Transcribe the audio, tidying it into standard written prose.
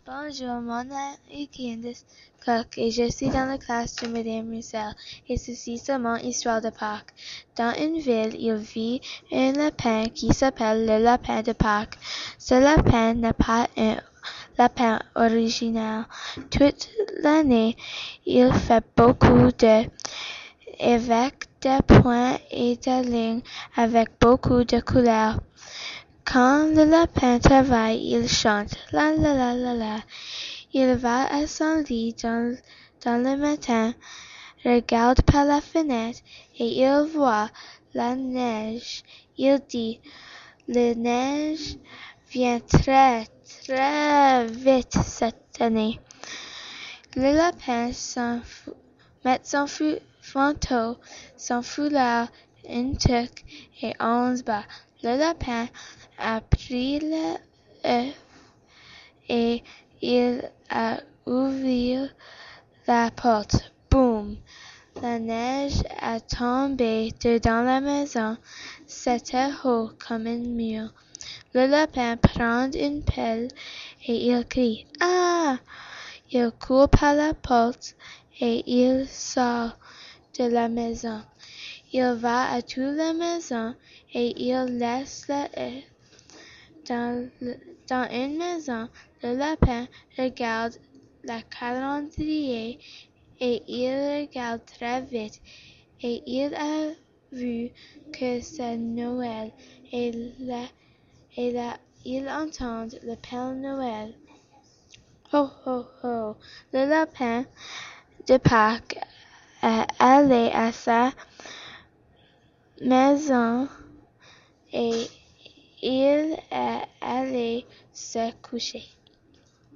Bonjour, mon nom est Candice Cook et je suis dans la classe de Madame Roussel et ceci c'est mon histoire de Pâques. Dans une ville, il vit un lapin qui s'appelle le lapin de Pâques. Ce lapin n'est pas un lapin original. Toute l'année, il fait beaucoup de avec des points et des lignes avec beaucoup de couleurs. Quand le lapin travaille, il chante la la la la la. Il va à son lit dans le matin, regarde par la fenêtre et il voit la neige. Il dit, la neige vient très très vite cette année. Le lapin met son manteau, son foulard, une toque et on se bat. Le lapin a pris l'œuf et il a ouvert la porte. Boum! La neige a tombé dedans la maison. C'était haut comme un mur. Le lapin prend une pelle et il crie « Ah !» Il court par la porte et il sort de la maison. Il va à toute la maison et il laisse l'œuf dans une maison. Le lapin regarde le calendrier et il regarde très vite et il a vu que c'est Noël et là il entend le Père Noël. Ho ho ho! Le lapin de Pâques est allé à sa maison et il est allé se coucher.